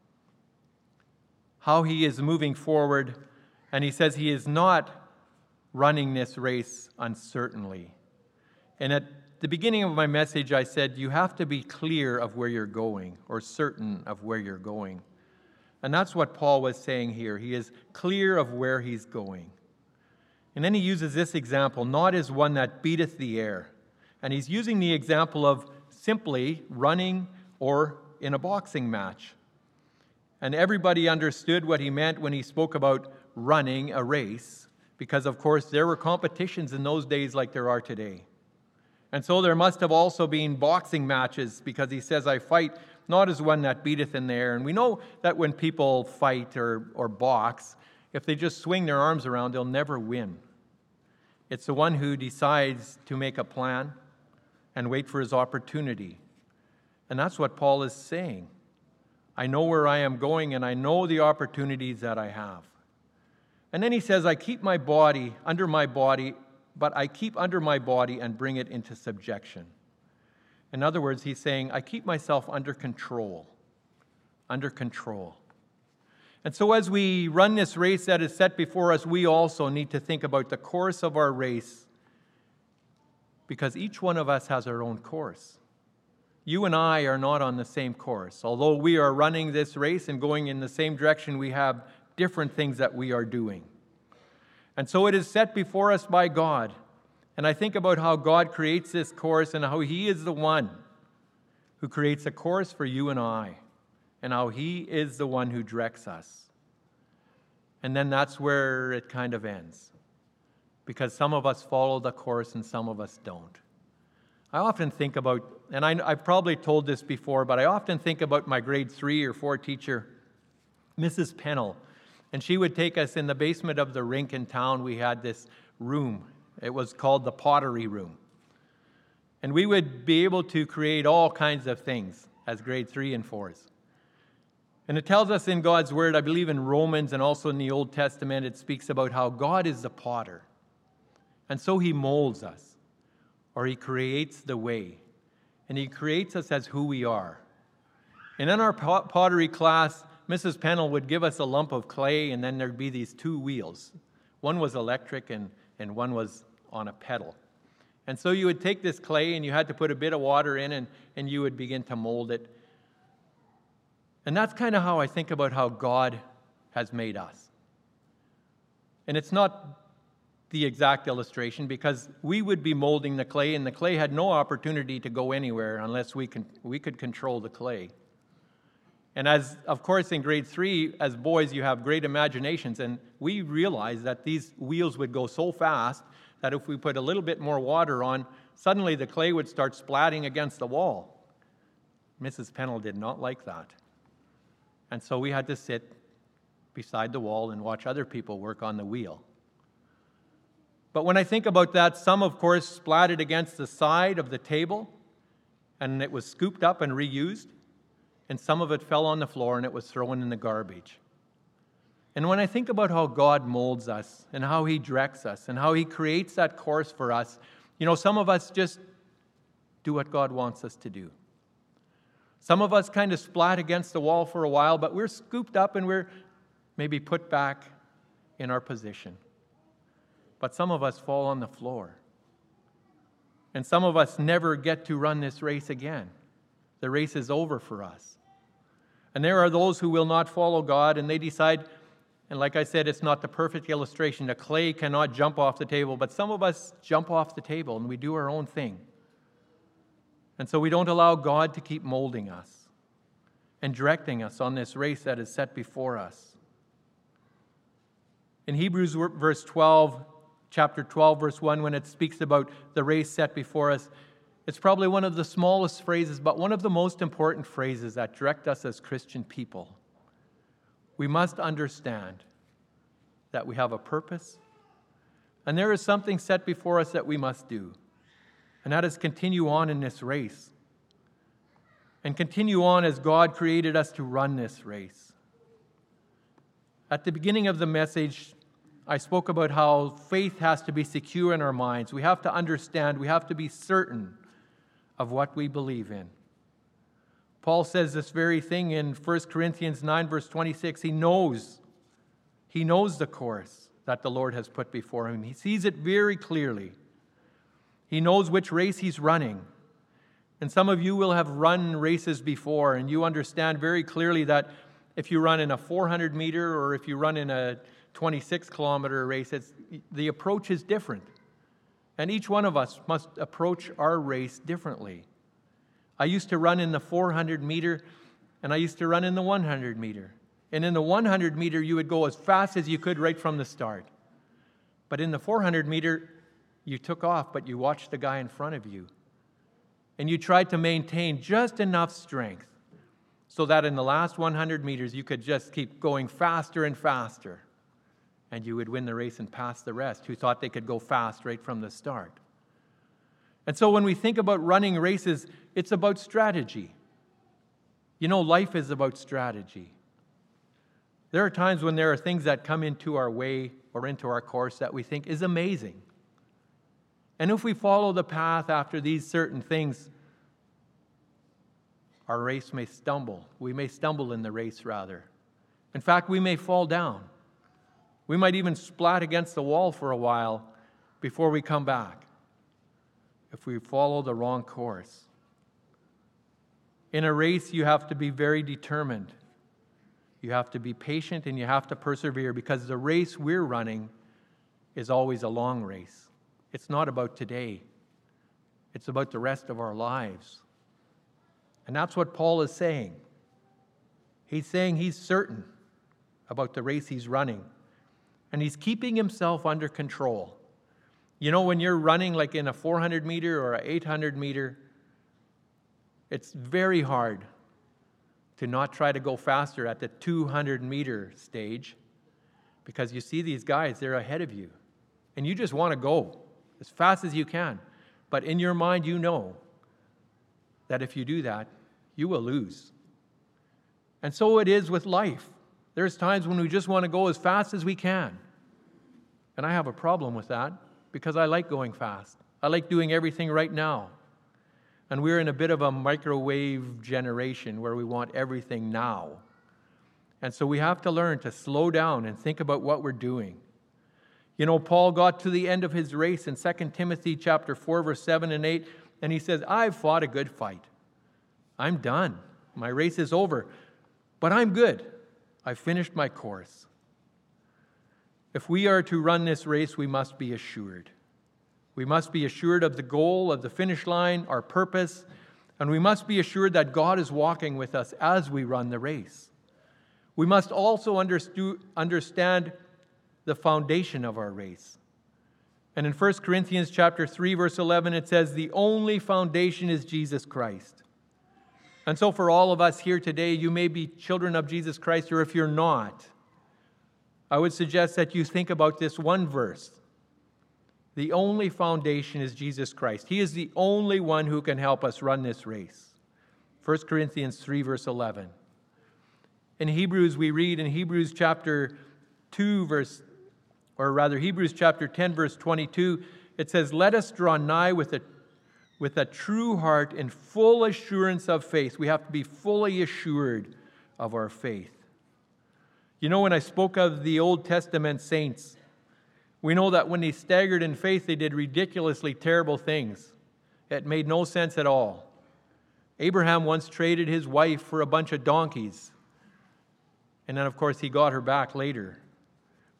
how he is moving forward. And he says he is not running this race uncertainly. And at the beginning of my message, I said you have to be clear of where you're going, or certain of where you're going. And that's what Paul was saying here. He is clear of where he's going. And then he uses this example, not as one that beateth the air. And he's using the example of simply running or in a boxing match. And everybody understood what he meant when he spoke about running a race, because, of course, there were competitions in those days like there are today. And so there must have also been boxing matches, because he says, I fight not as one that beateth in the air. And we know that when people fight or, or box, if they just swing their arms around, they'll never win. It's the one who decides to make a plan and wait for his opportunity. And that's what Paul is saying. I know where I am going, and I know the opportunities that I have. And then he says, I keep my body under my body, but I keep under my body and bring it into subjection. In other words, he's saying, I keep myself under control, under control. And so as we run this race that is set before us, we also need to think about the course of our race, because each one of us has our own course. You and I are not on the same course. Although we are running this race and going in the same direction, we have different things that we are doing. And so it is set before us by God. And I think about how God creates this course and how he is the one who creates a course for you and I, and how he is the one who directs us. And then that's where it kind of ends, because some of us follow the course and some of us don't. I often think about, and I, I've probably told this before, but I often think about my grade three or four teacher, Missus Pennell. And she would take us in the basement of the rink in town. We had this room. It was called the pottery room. And we would be able to create all kinds of things as grade three and fours. And it tells us in God's word, I believe in Romans and also in the Old Testament, it speaks about how God is the potter. And so he molds us, or he creates the way. And he creates us as who we are. And in our pottery class, Missus Pennell would give us a lump of clay, and then there'd be these two wheels. One was electric and, and one was on a pedal. And so you would take this clay and you had to put a bit of water in, and, and you would begin to mold it. And that's kind of how I think about how God has made us. And it's not the exact illustration, because we would be molding the clay, and the clay had no opportunity to go anywhere unless we can, we could control the clay. And as, of course, in grade three, as boys, you have great imaginations, and we realized that these wheels would go so fast that if we put a little bit more water on, suddenly the clay would start splatting against the wall. Missus Pennell did not like that. And so we had to sit beside the wall and watch other people work on the wheel. But when I think about that, some, of course, splatted against the side of the table, and it was scooped up and reused. And some of it fell on the floor and it was thrown in the garbage. And when I think about how God molds us and how he directs us and how he creates that course for us, you know, some of us just do what God wants us to do. Some of us kind of splat against the wall for a while, but we're scooped up and we're maybe put back in our position. But some of us fall on the floor. And some of us never get to run this race again. The race is over for us. And there are those who will not follow God, and they decide, And like I said, it's not the perfect illustration. The clay cannot jump off the table, but some of us jump off the table and we do our own thing. And so we don't allow God to keep molding us and directing us on this race that is set before us. In Hebrews verse twelve, chapter twelve, verse one, when it speaks about the race set before us, it's probably one of the smallest phrases, but one of the most important phrases that direct us as Christian people. We must understand that we have a purpose, and there is something set before us that we must do, and that is continue on in this race, and continue on as God created us to run this race. At the beginning of the message, I spoke about how faith has to be secure in our minds. We have to understand, we have to be certain of what we believe in. Paul says this very thing in First Corinthians nine, verse twenty-six. He knows, he knows the course that the Lord has put before him. He sees it very clearly. He knows which race he's running. And some of you will have run races before, and you understand very clearly that if you run in a four hundred meter or if you run in a twenty-six kilometer race, it's, the approach is different. And each one of us must approach our race differently. I used to run in the four hundred meter, and I used to run in the one hundred meter. And in the one hundred meter, you would go as fast as you could right from the start. But in the four hundred meter, you took off, but you watched the guy in front of you. And you tried to maintain just enough strength so that in the last one hundred meters, you could just keep going faster and faster. And you would win the race and pass the rest who thought they could go fast right from the start. And so when we think about running races, it's about strategy. You know, life is about strategy. There are times when there are things that come into our way or into our course that we think is amazing. And if we follow the path after these certain things, our race may stumble. We may stumble in the race, rather. In fact, we may fall down. We might even splat against the wall for a while before we come back if we follow the wrong course. In a race, you have to be very determined. You have to be patient and you have to persevere, because the race we're running is always a long race. It's not about today. It's about the rest of our lives. And that's what Paul is saying. He's saying he's certain about the race he's running. And he's keeping himself under control. You know, when you're running like in a four hundred meter or an eight hundred meter, it's very hard to not try to go faster at the two hundred meter stage, because you see these guys, they're ahead of you. And you just want to go as fast as you can. But in your mind, you know that if you do that, you will lose. And so it is with life. There's times when we just want to go as fast as we can. And I have a problem with that, because I like going fast. I like doing everything right now. And we're in a bit of a microwave generation where we want everything now. And so we have to learn to slow down and think about what we're doing. You know, Paul got to the end of his race in Second Timothy chapter four, verse seven and eight, and he says, I've fought a good fight. I'm done. My race is over. But I'm good. I've finished my course. If we are to run this race, we must be assured. We must be assured of the goal, of the finish line, our purpose, and we must be assured that God is walking with us as we run the race. We must also understu- understand the foundation of our race. And in First Corinthians chapter three, verse eleven, it says, the only foundation is Jesus Christ. And so for all of us here today, you may be children of Jesus Christ, or if you're not, I would suggest that you think about this one verse. The only foundation is Jesus Christ. He is the only one who can help us run this race. First Corinthians three, verse eleven. In Hebrews, we read in Hebrews chapter two, verse, or rather Hebrews chapter ten, verse twenty-two, it says, let us draw nigh with a with a true heart and full assurance of faith. We have to be fully assured of our faith. You know, when I spoke of the Old Testament saints, we know that when they staggered in faith, they did ridiculously terrible things. It made no sense at all. Abraham once traded his wife for a bunch of donkeys. And then, of course, he got her back later.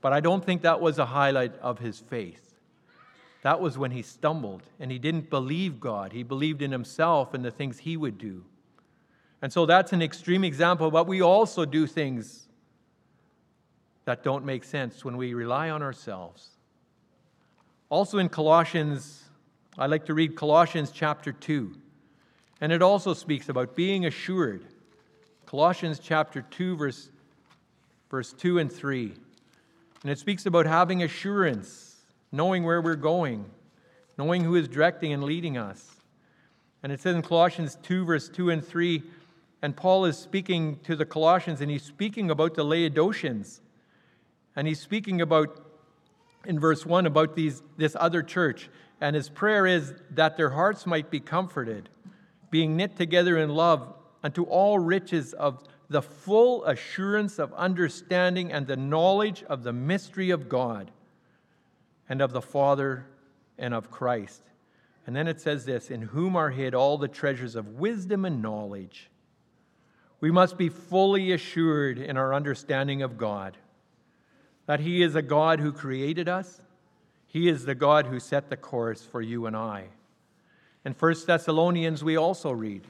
But I don't think that was a highlight of his faith. That was when he stumbled and he didn't believe God. He believed in himself and the things he would do. And so that's an extreme example, but we also do things that don't make sense when we rely on ourselves. Also in Colossians, I like to read Colossians chapter two. And it also speaks about being assured. Colossians chapter two, verse, verse two and three. And it speaks about having assurance, knowing where we're going, knowing who is directing and leading us. And it says in Colossians two, verse two and three, and Paul is speaking to the Colossians, and he's speaking about the Laodiceans. And he's speaking about, in verse one, about these this other church. And his prayer is that their hearts might be comforted, being knit together in love unto all riches of the full assurance of understanding and the knowledge of the mystery of God and of the Father and of Christ. And then it says this, in whom are hid all the treasures of wisdom and knowledge. We must be fully assured in our understanding of God, that He is a God who created us. He is the God who set the course for you and I. In First Thessalonians, we also read,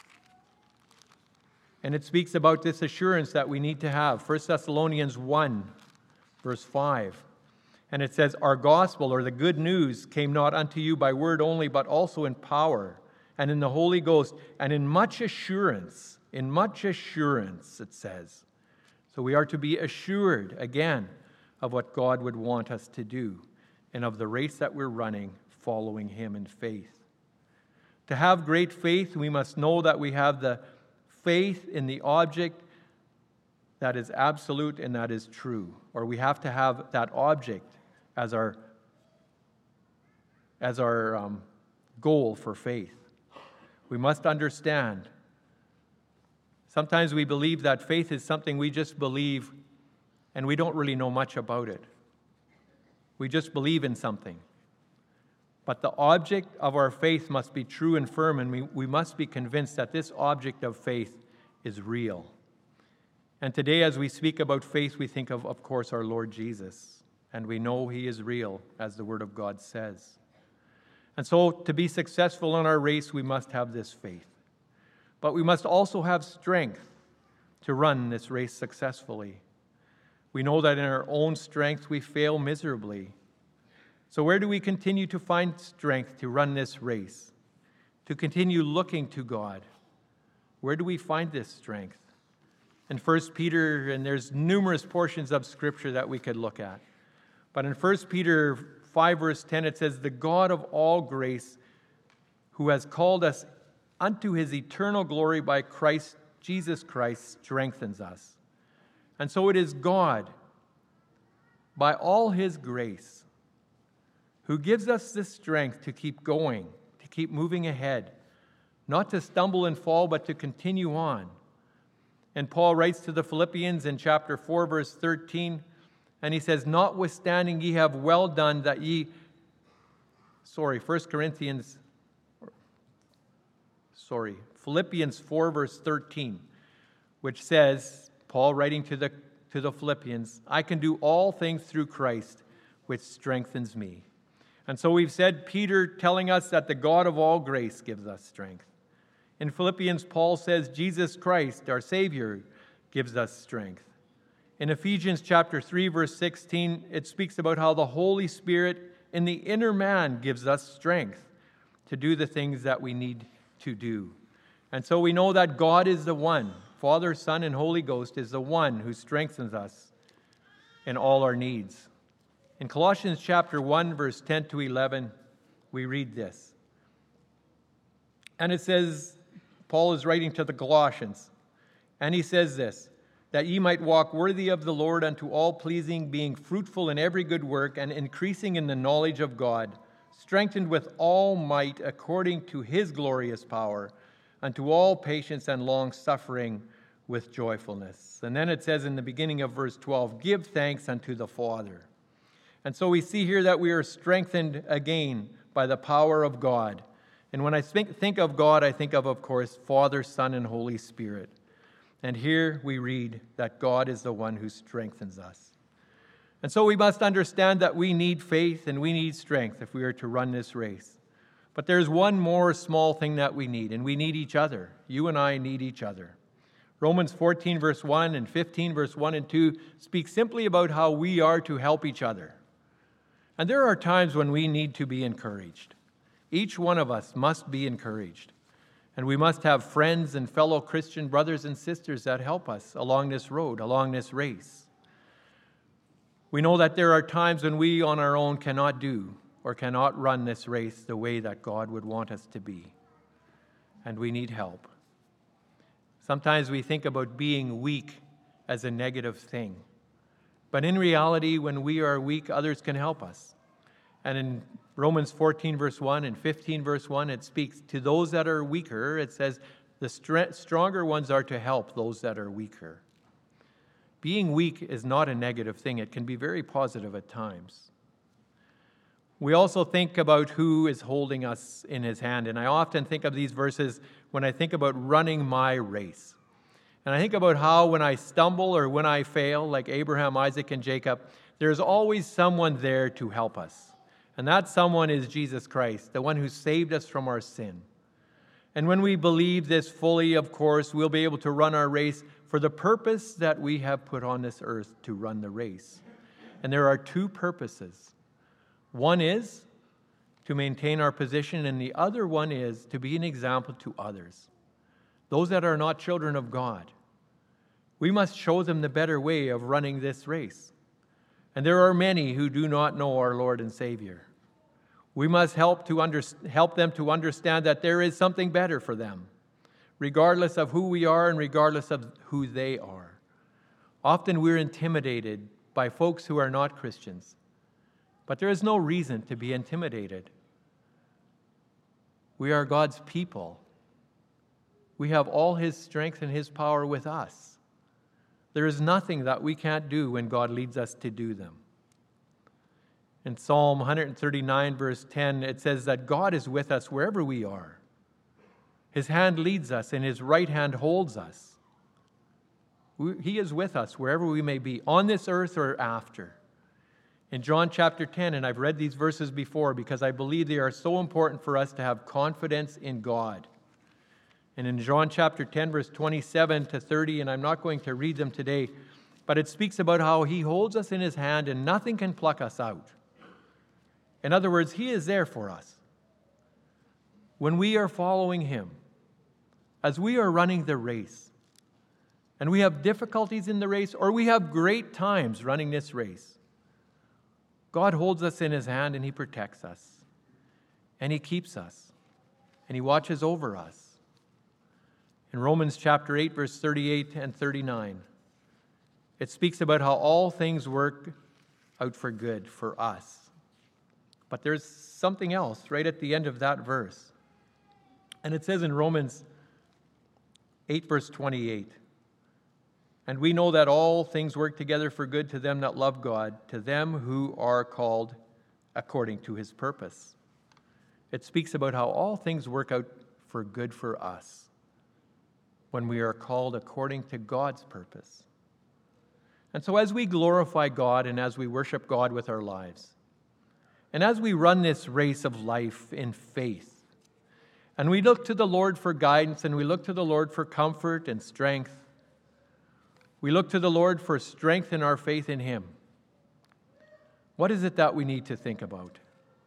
and it speaks about this assurance that we need to have. First Thessalonians one, verse five. And it says, our gospel, or the good news, came not unto you by word only, but also in power, and in the Holy Ghost, and in much assurance. In much assurance, it says. So we are to be assured, again, of what God would want us to do, and of the race that we're running, following Him in faith. To have great faith, we must know that we have the faith in the object that is absolute and that is true. Or we have to have that object as our, as our um, goal for faith. We must understand. Sometimes we believe that faith is something we just believe and we don't really know much about it. We just believe in something. But the object of our faith must be true and firm, and we, we must be convinced that this object of faith is real. And today, as we speak about faith, we think of, of course, our Lord Jesus. And we know He is real, as the Word of God says. And so, to be successful in our race, we must have this faith. But we must also have strength to run this race successfully. We know that in our own strength we fail miserably. So where do we continue to find strength to run this race? To continue looking to God? Where do we find this strength? In First Peter, and there's numerous portions of Scripture that we could look at. But in First Peter five, verse ten, it says, the God of all grace, who has called us unto His eternal glory by Christ, Jesus Christ, strengthens us. And so it is God, by all His grace, who gives us this strength to keep going, to keep moving ahead, not to stumble and fall, but to continue on. And Paul writes to the Philippians in chapter four, verse thirteen, and he says, notwithstanding ye have well done that ye, sorry, First Corinthians, sorry, Philippians four, verse thirteen, which says, Paul writing to the, to the Philippians, I can do all things through Christ, which strengthens me. And so we've said Peter telling us that the God of all grace gives us strength. In Philippians, Paul says Jesus Christ, our Savior, gives us strength. In Ephesians chapter three, verse sixteen, it speaks about how the Holy Spirit in the inner man gives us strength to do the things that we need to do. And so we know that God is the one, Father, Son, and Holy Ghost is the one who strengthens us in all our needs. In Colossians chapter one, verse ten to eleven, we read this. And it says, Paul is writing to the Colossians, and he says this, that ye might walk worthy of the Lord unto all pleasing, being fruitful in every good work, and increasing in the knowledge of God, strengthened with all might according to His glorious power, unto all patience and long suffering with joyfulness. And then it says in the beginning of verse twelve, give thanks unto the Father. And so we see here that we are strengthened again by the power of God. And when I think, think of God, I think of, of course, Father, Son, and Holy Spirit. And here we read that God is the one who strengthens us. And so we must understand that we need faith and we need strength if we are to run this race. But there's one more small thing that we need, and we need each other. You and I need each other. Romans fourteen verse one and fifteen verse one and two speak simply about how we are to help each other. And there are times when we need to be encouraged. Each one of us must be encouraged. And we must have friends and fellow Christian brothers and sisters that help us along this road, along this race. We know that there are times when we on our own cannot do or cannot run this race the way that God would want us to be. And we need help. Sometimes we think about being weak as a negative thing. But in reality, when we are weak, others can help us. And in Romans fourteen verse one and fifteen verse one, it speaks to those that are weaker. It says the str- stronger ones are to help those that are weaker. Being weak is not a negative thing. It can be very positive at times. We also think about who is holding us in his hand. And I often think of these verses when I think about running my race. And I think about how when I stumble or when I fail, like Abraham, Isaac, and Jacob, there's always someone there to help us. And that someone is Jesus Christ, the one who saved us from our sin. And when we believe this fully, of course, we'll be able to run our race for the purpose that we have put on this earth to run the race. And there are two purposes. One is to maintain our position, and the other one is to be an example to others. Those that are not children of God. We must show them the better way of running this race. And there are many who do not know our Lord and Savior. We must help to under, help them to understand that there is something better for them, regardless of who we are and regardless of who they are. Often we're intimidated by folks who are not Christians, but there is no reason to be intimidated. We are God's people. We have all His strength and His power with us. There is nothing that we can't do when God leads us to do them. In Psalm one thirty-nine, verse ten, it says that God is with us wherever we are. His hand leads us, and His right hand holds us. He is with us wherever we may be, on this earth or after. In John chapter ten, and I've read these verses before because I believe they are so important for us to have confidence in God. And in John chapter ten, verse twenty-seven to thirty, and I'm not going to read them today, but it speaks about how He holds us in His hand and nothing can pluck us out. In other words, He is there for us. When we are following Him, as we are running the race, and we have difficulties in the race, or we have great times running this race, God holds us in His hand and He protects us, and He keeps us, and He watches over us. In Romans chapter eight, verse thirty-eight and thirty-nine, it speaks about how all things work out for good for us. But there's something else right at the end of that verse. And it says in Romans eight, verse twenty-eight, and we know that all things work together for good to them that love God, to them who are called according to His purpose. It speaks about how all things work out for good for us when we are called according to God's purpose. And so as we glorify God and as we worship God with our lives, and as we run this race of life in faith, and we look to the Lord for guidance, and we look to the Lord for comfort and strength, we look to the Lord for strength in our faith in Him. What is it that we need to think about?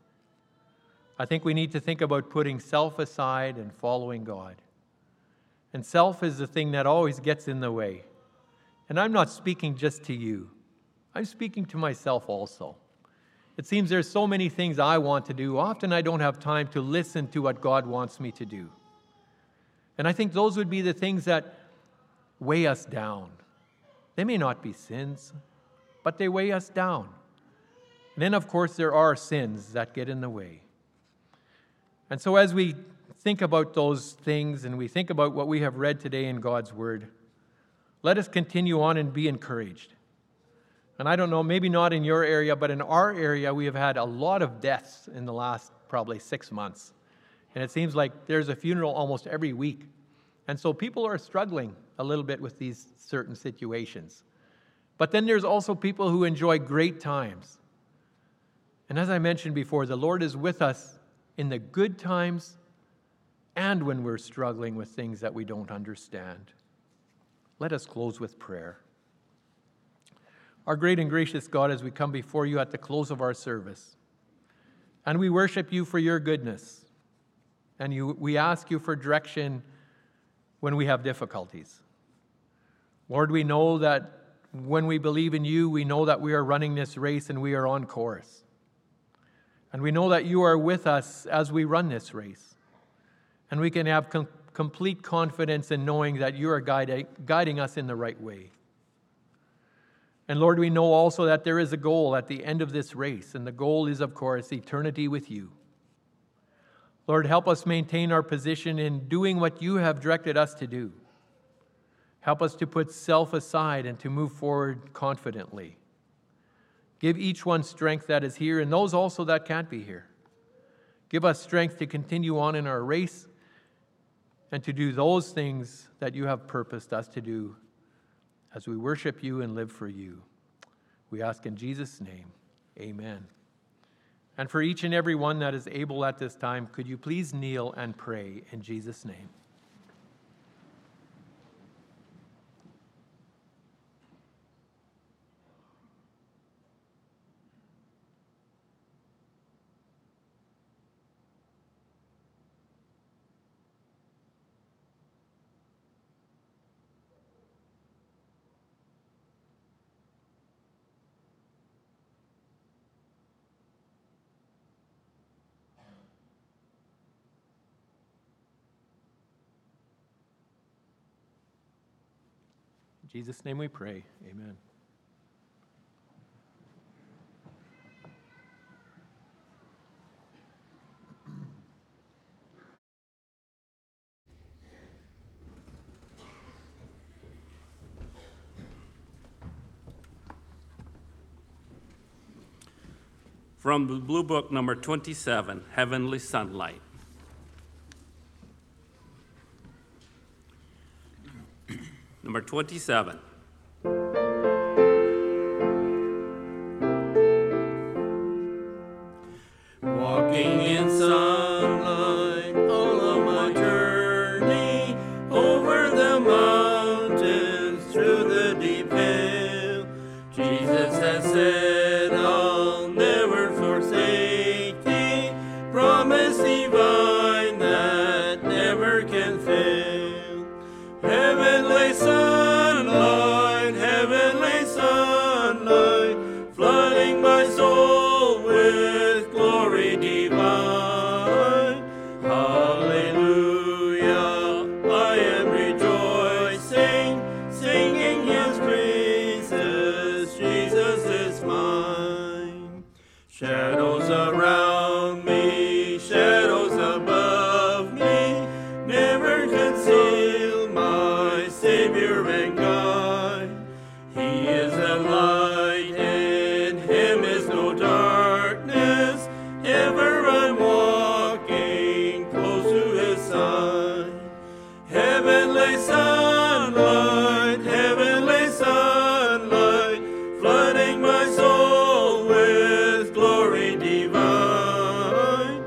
I think we need to think about putting self aside and following God. And self is the thing that always gets in the way. And I'm not speaking just to you. I'm speaking to myself also. It seems there's so many things I want to do. Often I don't have time to listen to what God wants me to do. And I think those would be the things that weigh us down. They may not be sins, but they weigh us down. And then, of course, there are sins that get in the way. And so as we think about those things and we think about what we have read today in God's Word, let us continue on and be encouraged. And I don't know, maybe not in your area, but in our area, we have had a lot of deaths in the last probably six months. And it seems like there's a funeral almost every week. And so people are struggling a little bit with these certain situations. But then there's also people who enjoy great times. And as I mentioned before, the Lord is with us in the good times and when we're struggling with things that we don't understand. Let us close with prayer. Our great and gracious God, as we come before you at the close of our service, and we worship you for your goodness, and you, we ask you for direction when we have difficulties. Lord, we know that when we believe in you, we know that we are running this race and we are on course. And we know that you are with us as we run this race. And we can have com- complete confidence in knowing that you are guiding, guiding us in the right way. And Lord, we know also that there is a goal at the end of this race, and the goal is, of course, eternity with you. Lord, help us maintain our position in doing what you have directed us to do. Help us to put self aside and to move forward confidently. Give each one strength that is here, and those also that can't be here. Give us strength to continue on in our race and to do those things that you have purposed us to do as we worship you and live for you. We ask in Jesus' name, amen. And for each and every one that is able at this time, could you please kneel and pray in Jesus' name? In Jesus' name we pray. Amen. From the Blue Book, number twenty-seven, Heavenly Sunlight. Number twenty-seven. Walking in sunlight all of my journey, over the mountains, through the deep hill. Jesus has said, I'll never forsake thee, promise divine that never can fail. Heavenly sunlight, heavenly sunlight, flooding my soul with glory divine. Hallelujah, I am rejoicing, singing his praises, Jesus is mine. Shadows around me, shadows above me, never conceal my Savior and guide. He is the light, in him is no darkness, ever I'm walking close to his side. Heavenly sunlight, heavenly sunlight, flooding my soul with glory divine.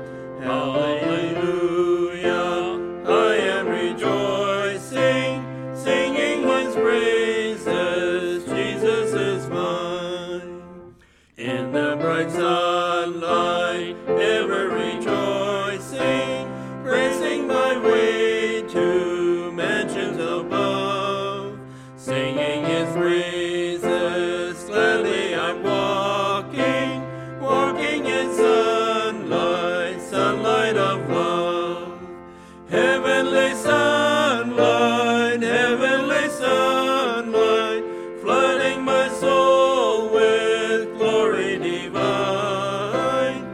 Hallelujah, I am rejoicing, singing his praises, Jesus is mine. In the bright sunlight, ever rejoicing, praising my way to mansions above, singing his praises, gladly I'm walking, walking in sunlight, sunlight of love. Heavenly sunlight, heavenly sunlight, flooding my soul with glory divine.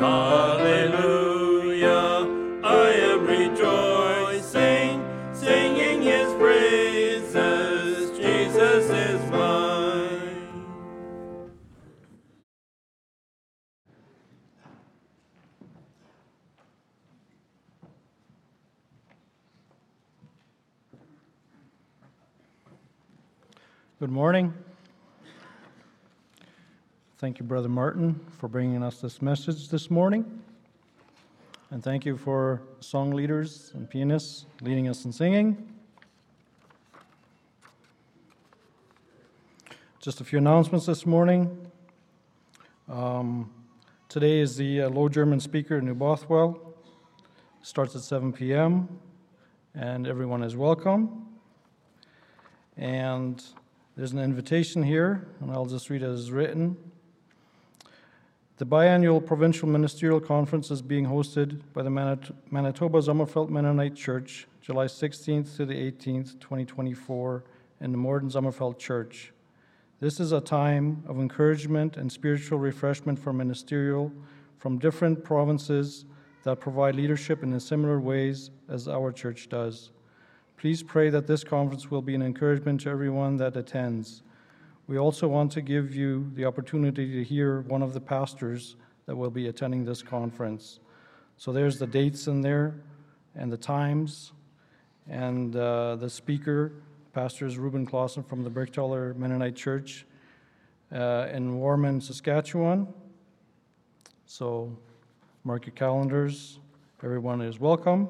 Hallelujah, I am rejoicing, singing his praises, Jesus is mine. Good morning. Thank you, Brother Martin, for bringing us this message this morning. And thank you for song leaders and pianists leading us in singing. Just a few announcements this morning. Um, today is the uh, Low German Speaker in New Bothwell. Starts at seven p.m. and everyone is welcome. And there's an invitation here, and I'll just read it as written. The biannual Provincial Ministerial Conference is being hosted by the Manit- Manitoba Sommerfeld Mennonite Church, July sixteenth to the eighteenth, twenty twenty-four, in the Morden Sommerfeld Church. This is a time of encouragement and spiritual refreshment for ministerial from different provinces that provide leadership in similar ways as our church does. Please pray that this conference will be an encouragement to everyone that attends. We also want to give you the opportunity to hear one of the pastors that will be attending this conference. So there's the dates in there and the times, and uh, the speaker, Pastor is Ruben Clausen from the Bricktaller Mennonite Church uh, in Warman, Saskatchewan. So mark your calendars. Everyone is welcome.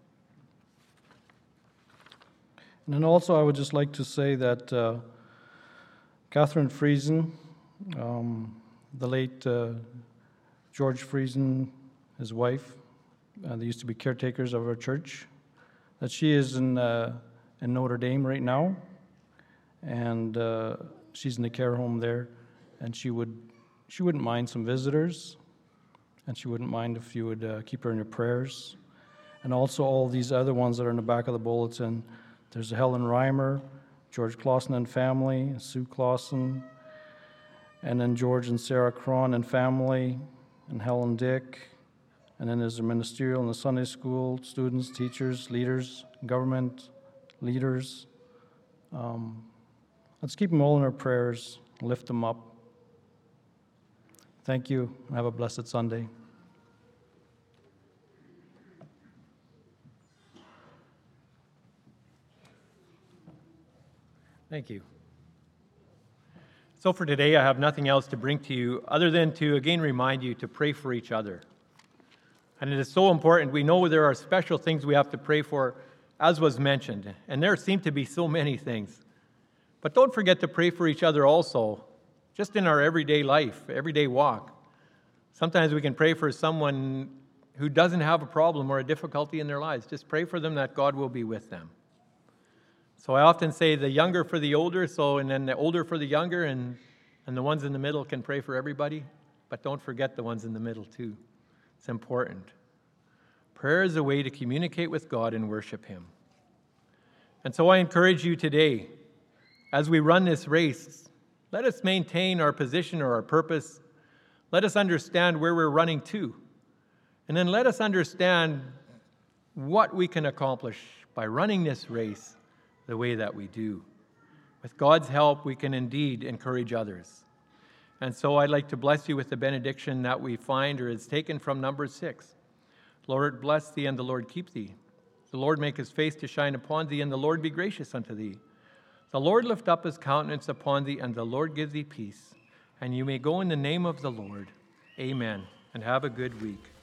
And then also I would just like to say that uh, Catherine Friesen, um, the late uh, George Friesen, his wife, uh, they used to be caretakers of our church, that she is in, uh, in Notre Dame right now, and uh, she's in the care home there, and she, would, she wouldn't mind some visitors, and she wouldn't mind if you would uh, keep her in your prayers. And also all these other ones that are in the back of the bulletin. There's Helen Reimer, George Clausen and family, Sue Clausen, and then George and Sarah Cron and family, and Helen Dick, and then there's the ministerial and the Sunday school, students, teachers, leaders, government leaders. Um, let's keep them all in our prayers, lift them up. Thank you, and have a blessed Sunday. Thank you. So for today, I have nothing else to bring to you other than to again remind you to pray for each other. And it is so important. We know there are special things we have to pray for, as was mentioned, and there seem to be so many things. But don't forget to pray for each other also, just in our everyday life, everyday walk. Sometimes we can pray for someone who doesn't have a problem or a difficulty in their lives. Just pray for them that God will be with them. So I often say the younger for the older, so and then the older for the younger, and, and the ones in the middle can pray for everybody. But don't forget the ones in the middle too. It's important. Prayer is a way to communicate with God and worship Him. And so I encourage you today, as we run this race, let us maintain our position or our purpose. Let us understand where we're running to. And then let us understand what we can accomplish by running this race the way that we do. With God's help, we can indeed encourage others. And so I'd like to bless you with the benediction that we find or is taken from number six. Lord, bless thee, and the Lord keep thee. The Lord make his face to shine upon thee, and the Lord be gracious unto thee. The Lord lift up his countenance upon thee, and the Lord give thee peace. And you may go in the name of the Lord. Amen. And have a good week.